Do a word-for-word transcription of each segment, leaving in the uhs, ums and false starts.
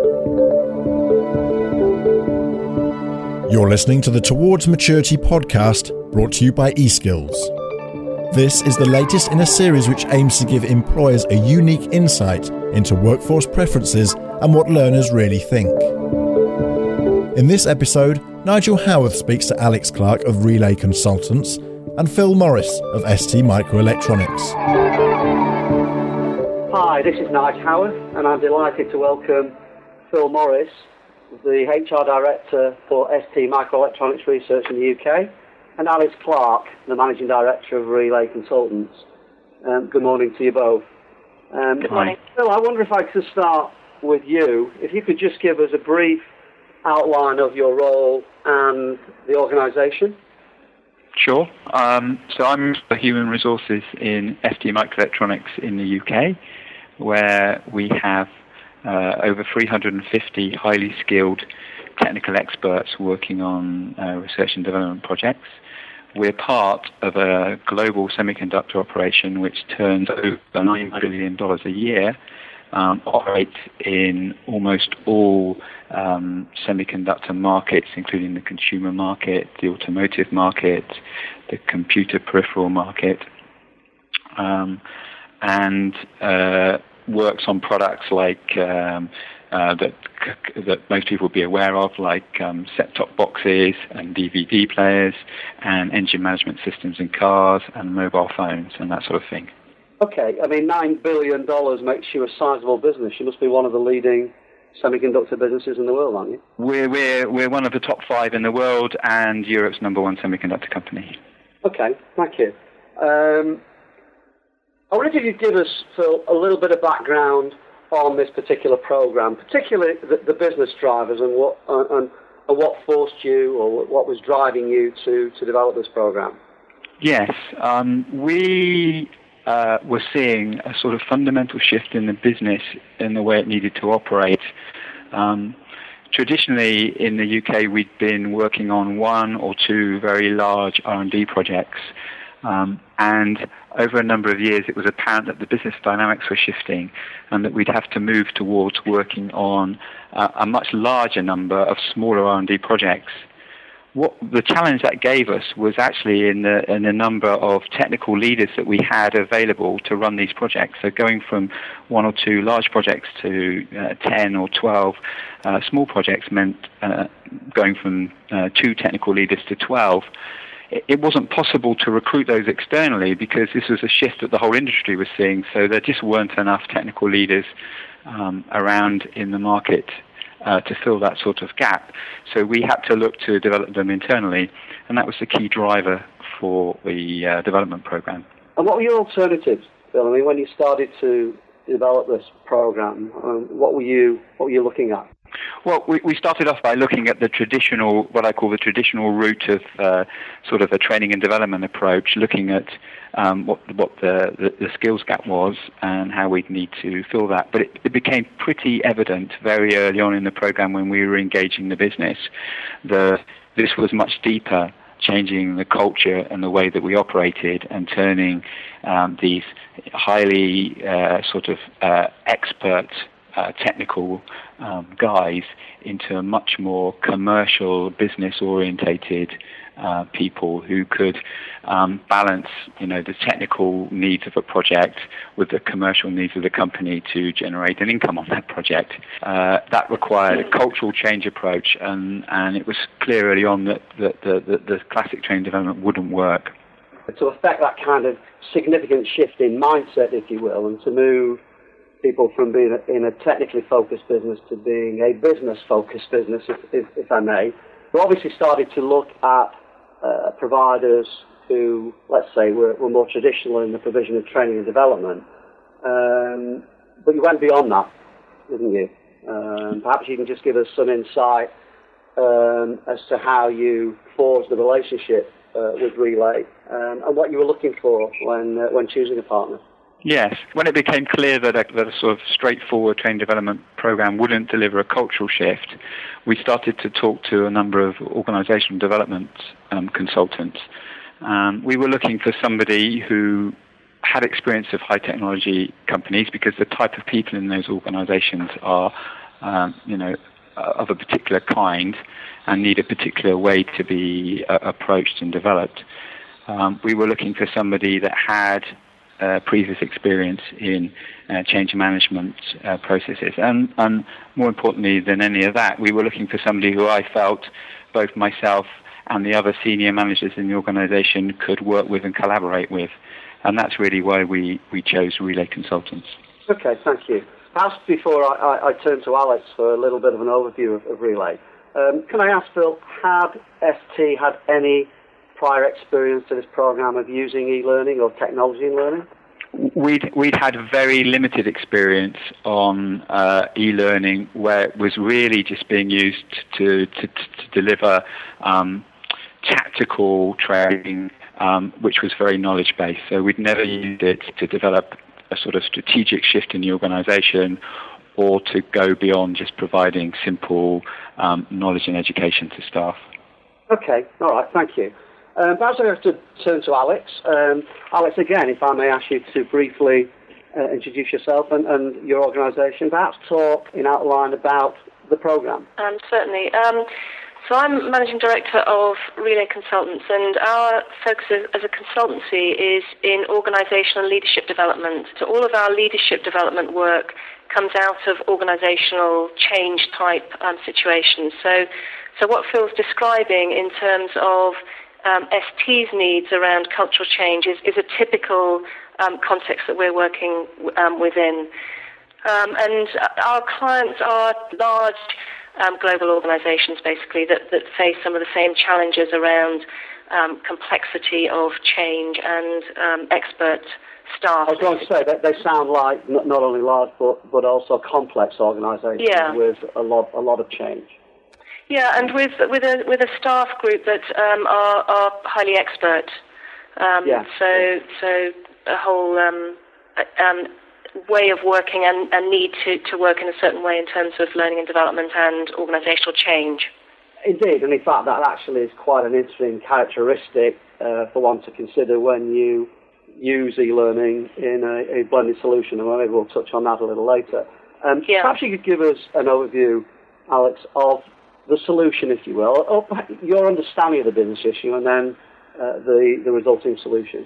You're listening to the Towards Maturity podcast, brought to you by eSkills. This is the latest in a series which aims to give employers a unique insight into workforce preferences and what learners really think. In this episode, Nigel Howarth speaks to Alex Clark of Relay Consultants and Phil Morris of S T Microelectronics. Hi, this is Nigel Howarth, and I'm delighted to welcome Phil Morris, the H R Director for S T Microelectronics Research in the U K, and Alex Clark, the Managing Director of Relay Consultants. Um, good morning to you both. Um, good morning. Phil, I wonder if I could start with you. If you could just give us a brief outline of your role and the organisation. Sure. Um, so I'm the Human Resources in S T Microelectronics in the U K, where we have uh, over three hundred fifty highly skilled technical experts working on uh, research and development projects. We're part of a global semiconductor operation which turns over nine billion dollars a year, um, operates in almost all um, semiconductor markets, including the consumer market, the automotive market, the computer peripheral market, um, and uh, works on products like um, uh, that that most people will be aware of, like um, set-top boxes and D V D players and engine management systems in cars and mobile phones and that sort of thing. Okay, I mean, nine billion dollars makes you a sizable business. You must be one of the leading semiconductor businesses in the world, aren't you? We're, we're, we're one of the top five in the world and Europe's number one semiconductor company. Okay, thank you. Um, I wonder if you could give us, Phil, a little bit of background on this particular program, particularly the, the business drivers and what uh, and, and what forced you or what was driving you to, to develop this program. Yes, um, we uh, were seeing a sort of fundamental shift in the business in the way it needed to operate. Um, traditionally, in the U K, we'd been working on one or two very large R and D projects. Um, and over a number of years, it was apparent that the business dynamics were shifting and that we'd have to move towards working on uh, a much larger number of smaller R and D projects. What the challenge that gave us was actually in the, in the number of technical leaders that we had available to run these projects. So going from one or two large projects to uh, ten or twelve uh, small projects meant uh, going from uh, two technical leaders to twelve. It wasn't possible to recruit those externally because this was a shift that the whole industry was seeing. So there just weren't enough technical leaders um, around in the market uh, to fill that sort of gap. So we had to look to develop them internally, and that was the key driver for the uh, development program. And what were your alternatives, Phil? I mean, when you started to develop this program, um, what were you what were you looking at? Well, we, we started off by looking at the traditional, what I call the traditional route of uh, sort of a training and development approach, looking at um, what, what the, the, the skills gap was and how we'd need to fill that. But it, it became pretty evident very early on in the program when we were engaging the business that this was much deeper, changing the culture and the way that we operated and turning um, these highly uh, sort of uh, expert Uh, technical um, guys into a much more commercial, business-orientated uh, people who could um, balance, you know, the technical needs of a project with the commercial needs of the company to generate an income on that project. Uh, that required a cultural change approach, and, and it was clear early on that, that the, the, the classic training development wouldn't work. To affect that kind of significant shift in mindset, if you will, and to move people from being in a technically focused business to being a business-focused business, if, if, if I may. We obviously started to look at uh, providers who, let's say, were, were more traditional in the provision of training and development. Um, but you went beyond that, didn't you? Um, perhaps you can just give us some insight um, as to how you forged the relationship uh, with Relay um, and what you were looking for when uh, when choosing a partner. Yes. When it became clear that a, that a sort of straightforward training development program wouldn't deliver a cultural shift, we started to talk to a number of organizational development um, consultants. Um, we were looking for somebody who had experience of high technology companies, because the type of people in those organizations are um, you know, of a particular kind and need a particular way to be uh, approached and developed. Um, we were looking for somebody that had uh, previous experience in uh, change management uh, processes. And, and more importantly than any of that, we were looking for somebody who I felt both myself and the other senior managers in the organization could work with and collaborate with. And that's really why we, we chose Relay Consultants. Okay, thank you. Perhaps before I, I, I turn to Alex for a little bit of an overview of, of Relay, um, can I ask Phil, had S T had any prior experience to this program of using e-learning or technology in learning? We'd, we'd had very limited experience on uh, e-learning, where it was really just being used to, to, to deliver um, tactical training, um, which was very knowledge-based. So we'd never used it to develop a sort of strategic shift in the organization or to go beyond just providing simple um, knowledge and education to staff. Okay, all right, thank you. Um, perhaps I have to turn to Alex. Um, Alex, again, if I may ask you to briefly uh, introduce yourself and, and your organisation, perhaps talk in outline about the programme. Um, certainly. Um, so I'm Managing Director of Relay Consultants, and our focus as a consultancy is in organisational leadership development. So all of our leadership development work comes out of organisational change type um, situations. So, so what Phil's describing in terms of Um, S T's needs around cultural change is, is a typical um, context that we're working um, within. Um, and our clients are large um, global organizations, basically, that, that face some of the same challenges around um, complexity of change and um, expert staff. I was going to say that they sound like not, not only large but, but also complex organizations yeah. with a lot, a lot of change. Yeah, and with with a with a staff group that um, are are highly expert. Um, yeah. So so a whole um, um, way of working and, and need to, to work in a certain way in terms of learning and development and organisational change. Indeed, and in fact that actually is quite an interesting characteristic uh, for one to consider when you use e-learning in a, a blended solution, and maybe we'll touch on that a little later. Um, yeah. Perhaps you could give us an overview, Alex, of the solution, if you will, or your understanding of the business issue, and then uh, the, the resulting solution.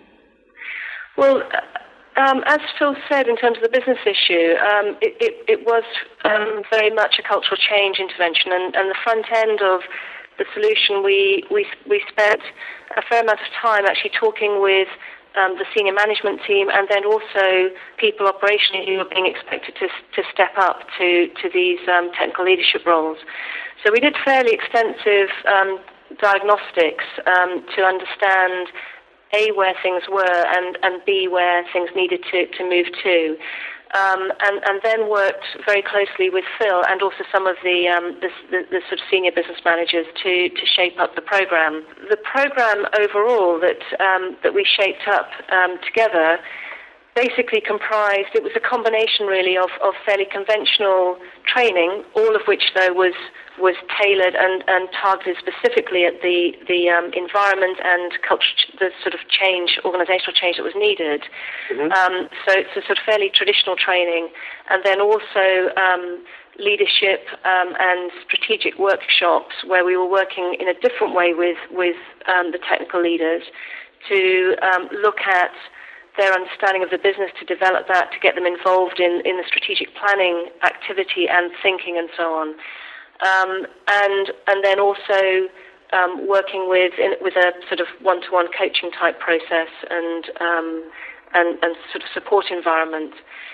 Well, um, as Phil said, in terms of the business issue, um, it, it, it was um, very much a cultural change intervention, and, and the front end of the solution, we, we, we spent a fair amount of time actually talking with Um, the senior management team, and then also people operationally who are being expected to to step up to to these um, technical leadership roles. So we did fairly extensive um, diagnostics um, to understand A, where things were, and, and B, where things needed to, to move to. Um, and, and then worked very closely with Phil and also some of the, um, the, the, the sort of senior business managers to, to shape up the program. The program overall that um, that we shaped up um, together basically comprised, it was a combination really of, of fairly conventional training, all of which though was was tailored and, and targeted specifically at the, the um, environment and culture, the sort of change, organizational change that was needed. Mm-hmm. Um, so it's a sort of fairly traditional training. And then also um, leadership um, and strategic workshops where we were working in a different way with, with um, the technical leaders to um, look at their understanding of the business, to develop that, to get them involved in, in the strategic planning activity and thinking and so on. Um, and and then also um, working with in, with a sort of one-to-one coaching type process and um, and, and sort of support environment.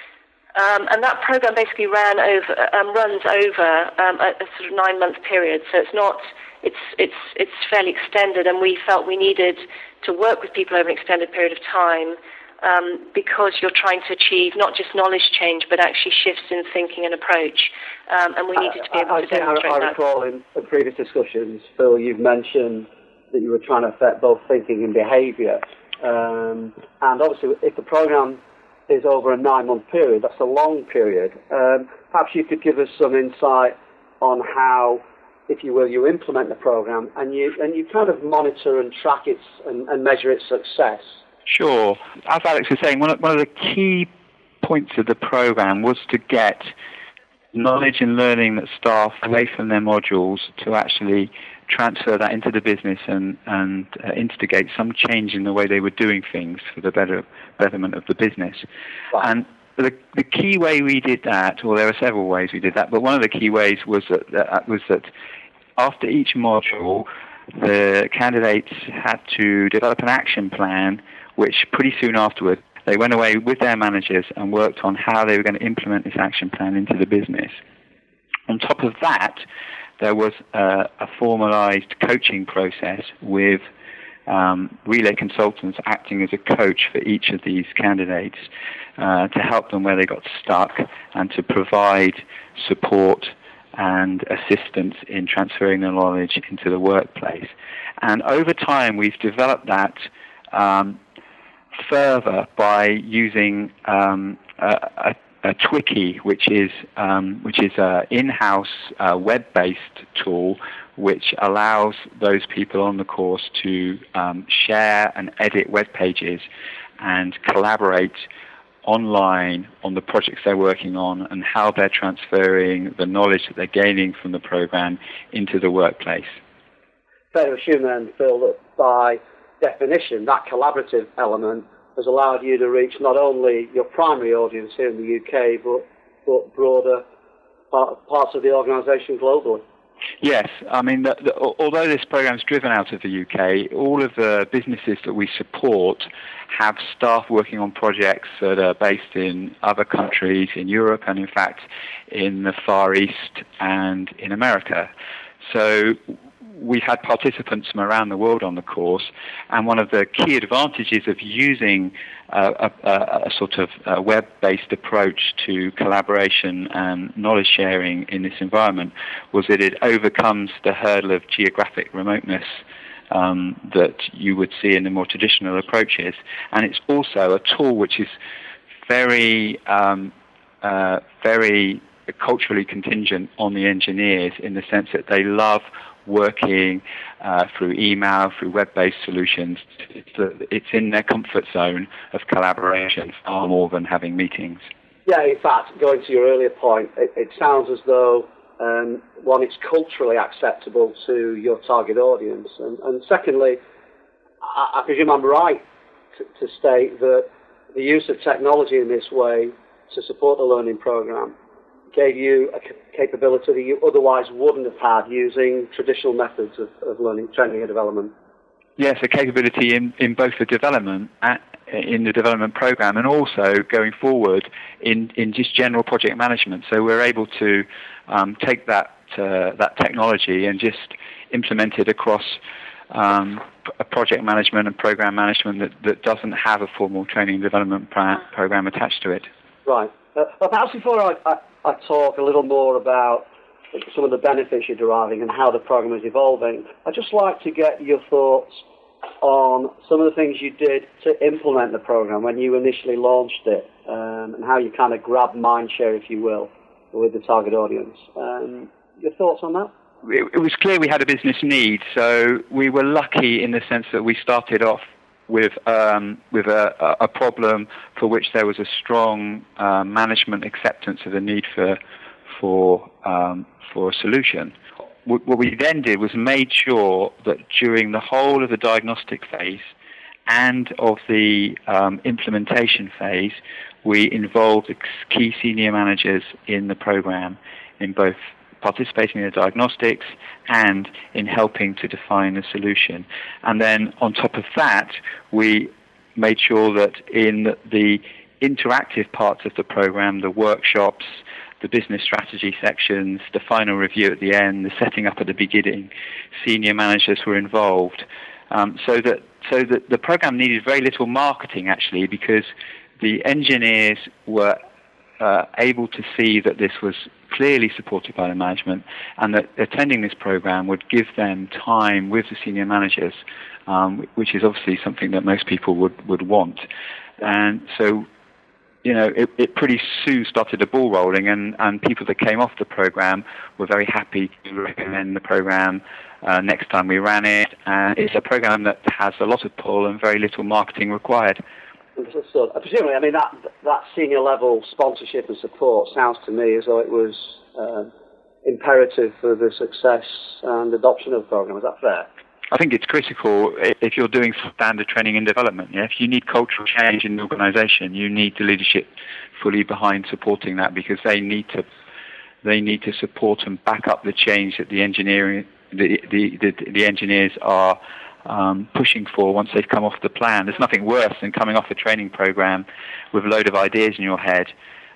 Um, and that program basically ran over um, runs over um, a, a sort of nine-month period. So it's not it's it's it's fairly extended, and we felt we needed to work with people over an extended period of time. Um, because you're trying to achieve not just knowledge change, but actually shifts in thinking and approach. Um, and we needed to be able I, I to demonstrate I, I that. I recall in, in previous discussions, Phil, you've mentioned that you were trying to affect both thinking and behaviour. Um, and obviously, if the programme is over a nine-month period, that's a long period. Um, perhaps you could give us some insight on how, if you will, you implement the programme and you and you kind of monitor and track its and, and measure its success. Sure. As Alex was saying, one of, one of the key points of the program was to get knowledge and learning that staff away from their modules to actually transfer that into the business and, and uh, instigate some change in the way they were doing things for the better betterment of the business. Right. And the, the key way we did that, well, there are several ways we did that, but one of the key ways was that, that was that after each module, the candidates had to develop an action plan, which pretty soon afterward, they went away with their managers and worked on how they were going to implement this action plan into the business. On top of that, there was a, a formalized coaching process with um, Relay consultants acting as a coach for each of these candidates uh, to help them where they got stuck and to provide support and assistance in transferring their knowledge into the workplace. And over time, we've developed that um, further by using um, a, a, a Twiki, which is um, which is an in-house uh, web-based tool which allows those people on the course to um, share and edit web pages and collaborate online on the projects they're working on and how they're transferring the knowledge that they're gaining from the program into the workplace. Fair to assume then, Phil, that by definition, that collaborative element has allowed you to reach not only your primary audience here in the U K, but, but broader part, parts of the organisation globally. Yes, I mean, the, the, although this program is driven out of the U K, all of the businesses that we support have staff working on projects that are based in other countries, in Europe, and in fact in the Far East and in America. So we had participants from around the world on the course, and one of the key advantages of using uh, a, a, a sort of a web-based approach to collaboration and knowledge sharing in this environment was that it overcomes the hurdle of geographic remoteness um, that you would see in the more traditional approaches. And it's also a tool which is very, um, uh, very culturally contingent on the engineers in the sense that they love working uh, through email, through web-based solutions. It's in their comfort zone of collaboration far more than having meetings. Yeah, in fact, going to your earlier point, it, it sounds as though, um, one, it's culturally acceptable to your target audience, and, and secondly, I, I presume I'm right to, to state that the use of technology in this way to support the learning program gave you a capability that you otherwise wouldn't have had using traditional methods of, of learning, training and development. Yes, a capability in, in both the development, at, in the development program, and also going forward in, in just general project management. So we're able to um, take that uh, that technology and just implement it across um, a project management and program management that, that doesn't have a formal training and development pra- program attached to it. Right. Uh, but perhaps before I, I, I talk a little more about some of the benefits you're deriving and how the program is evolving, I'd just like to get your thoughts on some of the things you did to implement the program when you initially launched it, um, and how you kind of grabbed mindshare, if you will, with the target audience. Um, your thoughts on that? It, it was clear we had a business need, so we were lucky in the sense that we started off with um, with a, a problem for which there was a strong uh, management acceptance of the need for for um, for a solution. What we then did was made sure that during the whole of the diagnostic phase and of the um, implementation phase, we involved key senior managers in the program in both participating in the diagnostics and in helping to define the solution. And then on top of that, we made sure that in the interactive parts of the program, the workshops, the business strategy sections, the final review at the end, the setting up at the beginning, senior managers were involved. Um, so that so that the program needed very little marketing, actually, because the engineers were uh, able to see that this was clearly supported by the management, and that attending this program would give them time with the senior managers, um, which is obviously something that most people would, would want. And so, you know, it, it pretty soon started the ball rolling, and, and people that came off the program were very happy to recommend the program uh, next time we ran it. And it's a program that has a lot of pull and very little marketing required. So, presumably, I mean, that that senior level sponsorship and support sounds to me as though it was uh, imperative for the success and adoption of the program. Is that fair? I think it's critical if you're doing standard training and development. Yeah? If you need cultural change in the organisation, you need the leadership fully behind supporting that, because they need to they need to support and back up the change that the engineering the the, the, the engineers are um, pushing for once they've come off the plan. There's nothing worse than coming off a training program with a load of ideas in your head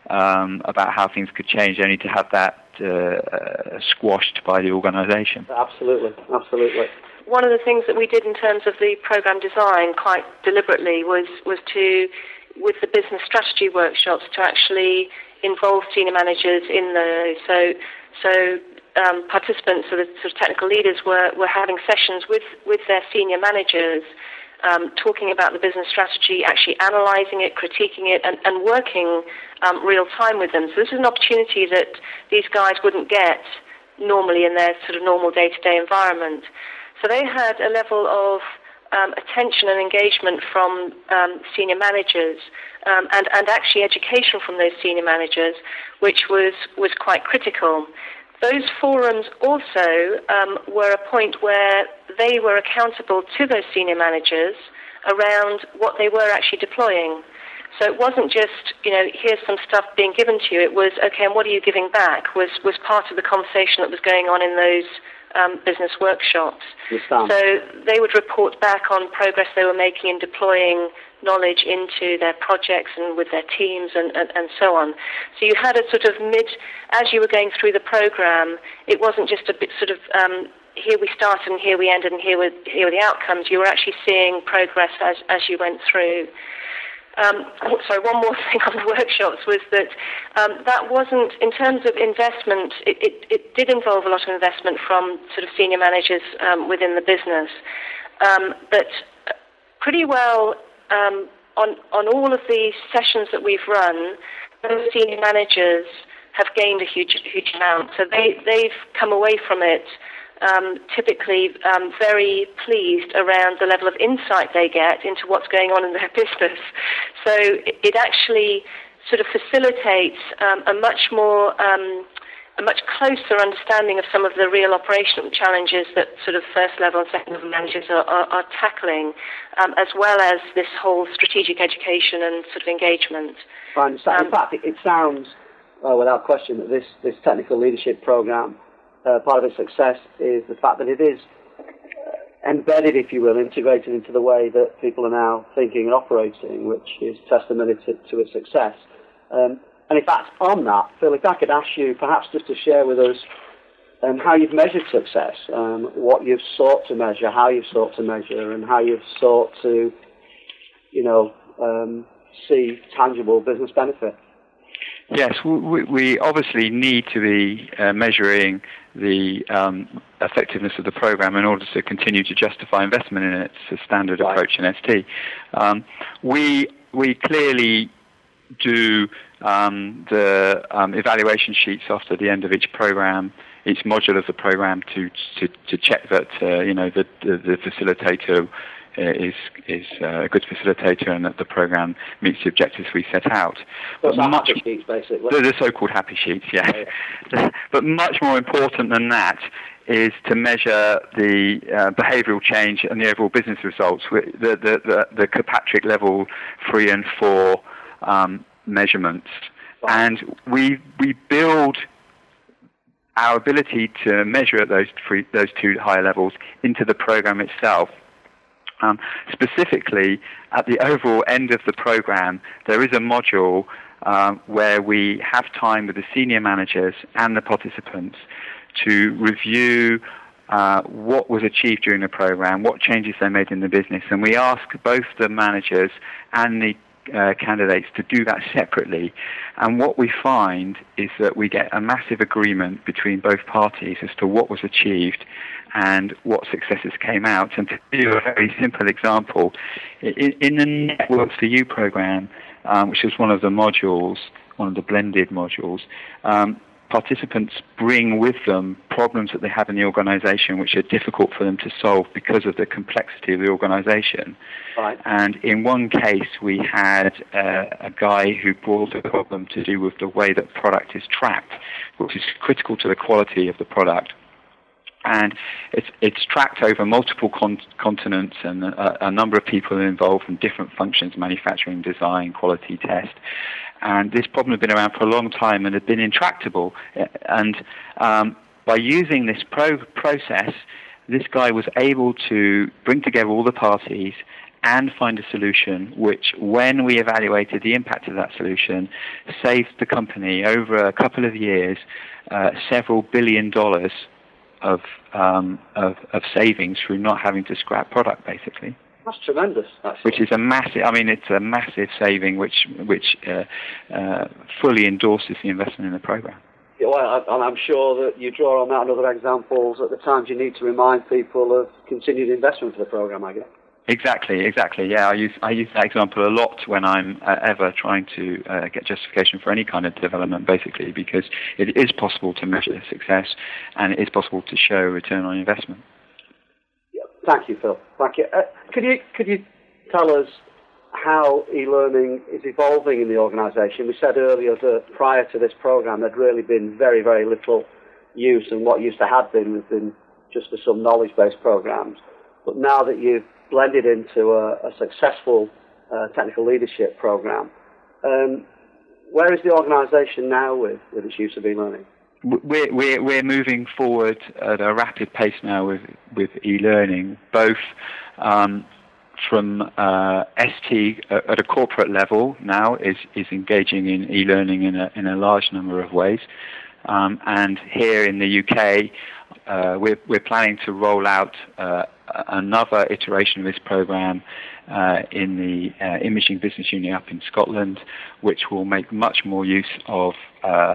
um, about how things could change, only to have that uh, uh, squashed by the organisation. Absolutely, absolutely. One of the things that we did in terms of the program design quite deliberately was, was to, with the business strategy workshops, to actually involve senior managers in those. So, so um, participants, so the sort of technical leaders, were, were having sessions with, with their senior managers, um, talking about the business strategy, actually analysing it, critiquing it, and, and working um, real time with them. So this is an opportunity that these guys wouldn't get normally in their sort of normal day-to-day environment. So they had a level of um, attention and engagement from um, senior managers um, and, and actually education from those senior managers, which was, was quite critical. Those forums also um, were a point where they were accountable to those senior managers around what they were actually deploying. So it wasn't just, you know, here's some stuff being given to you. It was, okay, and what are you giving back, was, was part of the conversation that was going on in those Um, business workshops. So they would report back on progress they were making in deploying knowledge into their projects and with their teams and, and, and so on. So you had a sort of mid, as you were going through the program, it wasn't just a bit sort of, um, here we started and here we ended and here were, here were the outcomes. You were actually seeing progress as, as you went through. Um, sorry, one more thing on the workshops was that um, that wasn't, in terms of investment, it, it, it did involve a lot of investment from sort of senior managers um, within the business. Um, but pretty well um, on, on all of the sessions that we've run, those senior managers have gained a huge, huge amount. So they, they've come away from it Um, typically um, very pleased around the level of insight they get into what's going on in their business. So it, it actually sort of facilitates um, a much more, um, a much closer understanding of some of the real operational challenges that sort of first level and second level managers are, are, are tackling, um, as well as this whole strategic education and sort of engagement. Right. In fact, it, it sounds, uh, without question, that this, this technical leadership program, Uh, part of its success is the fact that it is uh, embedded, if you will, integrated into the way that people are now thinking and operating, which is testimony to, to its success. Um, and in fact, on that, Phil, if I could ask you perhaps just to share with us um, how you've measured success, um, what you've sought to measure, how you've sought to measure, and how you've sought to, you know, um, see tangible business benefit. Yes, we, we obviously need to be uh, measuring the um, effectiveness of the program in order to continue to justify investment in it. It's a standard right. approach in S T. Um, we we clearly do um, the um, evaluation sheets after the end of each program, each module of the program, to to, to check that uh, you know the, the, the facilitator is is a good facilitator and that the program meets the objectives we set out. But much, happy sheets, basically. The, the so-called happy sheets, yeah. yeah. But much more important than that is to measure the uh, behavioural change and the overall business results, the the the, the Kirkpatrick level three and four um, measurements, right. and we we build our ability to measure at those three those two higher levels into the program itself. Um, specifically, at the overall end of the program, there is a module um, where we have time with the senior managers and the participants to review uh, what was achieved during the program, what changes they made in the business, and we ask both the managers and the uh, candidates to do that separately. And what we find is that we get a massive agreement between both parties as to what was achieved and what successes came out. And to give you a very simple example, in, in the Networks for You program, um, which is one of the modules, one of the blended modules, um, participants bring with them problems that they have in the organisation which are difficult for them to solve because of the complexity of the organisation. Right. And in one case, we had uh, a guy who brought a problem to do with the way that product is tracked, which is critical to the quality of the product. And it's it's tracked over multiple con- continents, and a, a number of people are involved in different functions: manufacturing, design, quality, test. And this problem had been around for a long time and had been intractable. And um, by using this pro- process, this guy was able to bring together all the parties and find a solution which, when we evaluated the impact of that solution, saved the company over a couple of years uh, several billion dollars of, um, of of savings through not having to scrap product, basically. That's tremendous, actually. Which is a massive, I mean, it's a massive saving which which uh, uh, fully endorses the investment in the program. Yeah, well, I, I'm sure that you draw on that and other examples at the times you need to remind people of continued investment for the program, I guess. Exactly, exactly. Yeah, I use I use that example a lot when I'm uh, ever trying to uh, get justification for any kind of development, basically, because it is possible to measure success and it is possible to show return on investment. Yeah, thank you, Phil. Thank you. Uh, could you could you tell us how e-learning is evolving in the organisation? We said earlier that prior to this program, there'd really been very very little use, and what used to have been has been just for some knowledge-based programs. But now that you've blended into a, a successful uh, technical leadership program, um, where is the organisation now with, with its use of e-learning? We're, we're, we're moving forward at a rapid pace now with, with e-learning, both um, from uh, S T at a corporate level now is, is engaging in e-learning in a, in a large number of ways. Um, and here in the U K, uh, we're, we're planning to roll out uh, another iteration of this program uh, in the uh, imaging business unit up in Scotland, which will make much more use of uh,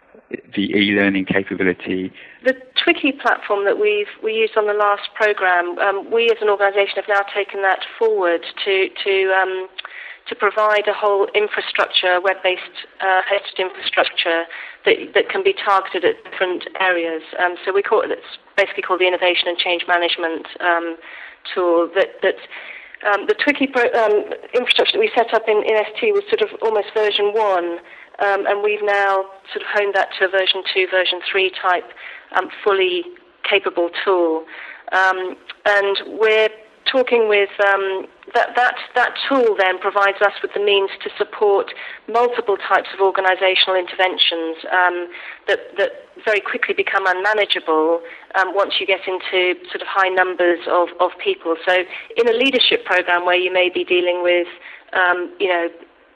the e-learning capability. The Twiki platform that we've we used on the last program, um, we as an organisation have now taken that forward to to um, to provide a whole infrastructure, web-based uh, hosted infrastructure that that can be targeted at different areas. Um, so we call it, it's basically called the Innovation and Change Management um, tool. That that um, the Twiki pro, um, infrastructure that we set up in, in S T was sort of almost version one, um, and we've now sort of honed that to a version two, version three type, um, fully capable tool. Um, and we're talking with um, that that that tool then provides us with the means to support multiple types of organisational interventions um, that that very quickly become unmanageable um, once you get into sort of high numbers of, of people. So in a leadership program where you may be dealing with um, you know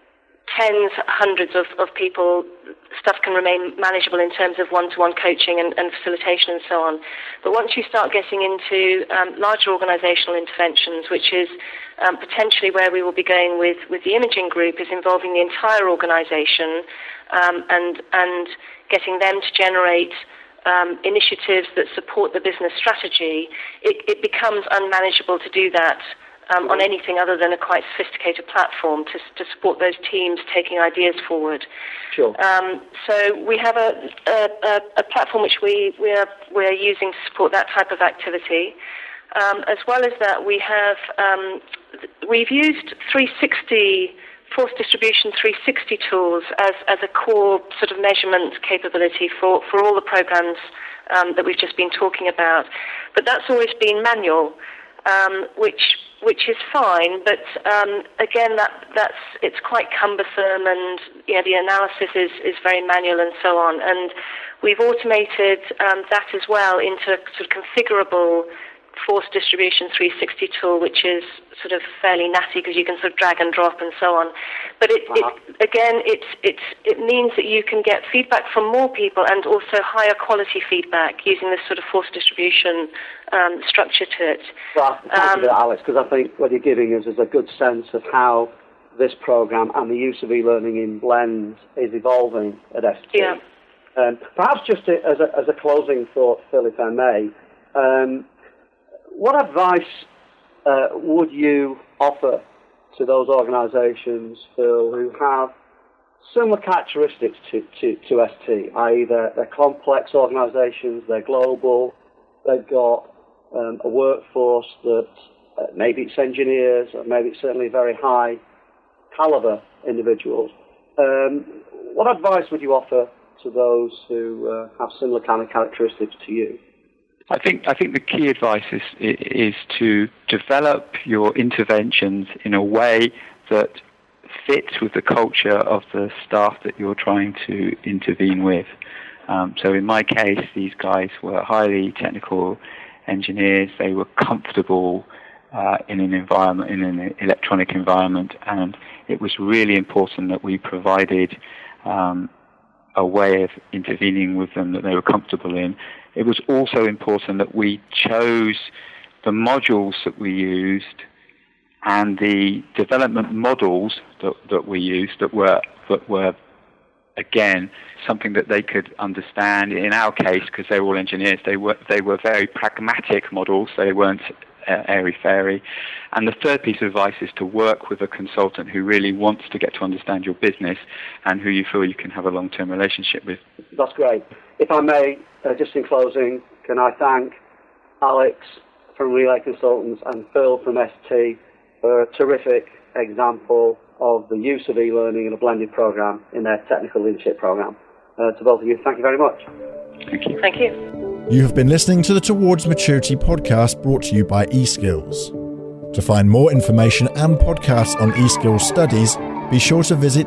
tens, hundreds of, of people, stuff can remain manageable in terms of one-to-one coaching and, and facilitation and so on. But once you start getting into um, larger organisational interventions, which is um, potentially where we will be going with, with the imaging group, is involving the entire organisation um, and, and getting them to generate um, initiatives that support the business strategy, it, it becomes unmanageable to do that Um, on anything other than a quite sophisticated platform to, to support those teams taking ideas forward. Sure. Um, so we have a, a, a platform which we, we're, we're using to support that type of activity. Um, as well as that, we have um, we've used three sixty force distribution three sixty tools as, as a core sort of measurement capability for, for all the programs um, that we've just been talking about. But that's always been manual, um, which which is fine, but um, again, that that's it's quite cumbersome, and you know, the analysis is, is very manual and so on. And we've automated um, that as well into a sort of configurable force distribution three sixty tool, which is sort of fairly natty because you can sort of drag and drop and so on. But it, uh-huh. it again, it's it's it means that you can get feedback from more people and also higher quality feedback using this sort of force distribution um, structure to it. Well, thank um, you for that, Alex, because I think what you're giving us is a good sense of how this program and the use of e-learning in blends is evolving at S T. Yeah. Um, perhaps just to, as a as a closing thought, Phil, if I may. Um, What advice uh, would you offer to those organisations, Phil, who have similar characteristics to, to, to S T, that is they're, they're complex organisations, they're global, they've got um, a workforce that uh, maybe it's engineers, or maybe it's certainly very high calibre individuals. Um, what advice would you offer to those who uh, have similar kind of characteristics to you? I think I think the key advice is is to develop your interventions in a way that fits with the culture of the staff that you're trying to intervene with. Um, so in my case, these guys were highly technical engineers. They were comfortable uh, in an environment, in an electronic environment, and it was really important that we provided um, a way of intervening with them that they were comfortable in. It was also important that we chose the modules that we used and the development models that, that we used that were that were again something that they could understand. In our case, because they were all engineers, they were they were very pragmatic models. They weren't uh, airy-fairy. And the third piece of advice is to work with a consultant who really wants to get to understand your business and who you feel you can have a long-term relationship with. That's great. If I may, uh, just in closing, can I thank Alex from Relay Consultants and Phil from S T for a terrific example of the use of e-learning in a blended program in their technical leadership program. Uh, to both of you, thank you very much. Thank you. Thank you. You have been listening to the Towards Maturity podcast brought to you by eSkills. To find more information and podcasts on eSkills studies, be sure to visit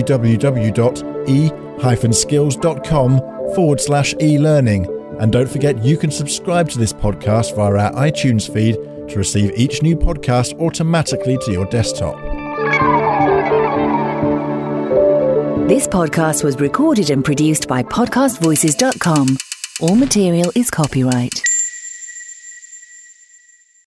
www.e-skills.com forward slash e-learning. And don't forget you can subscribe to this podcast via our iTunes feed to receive each new podcast automatically to your desktop. This podcast was recorded and produced by podcast voices dot com. All material is copyright.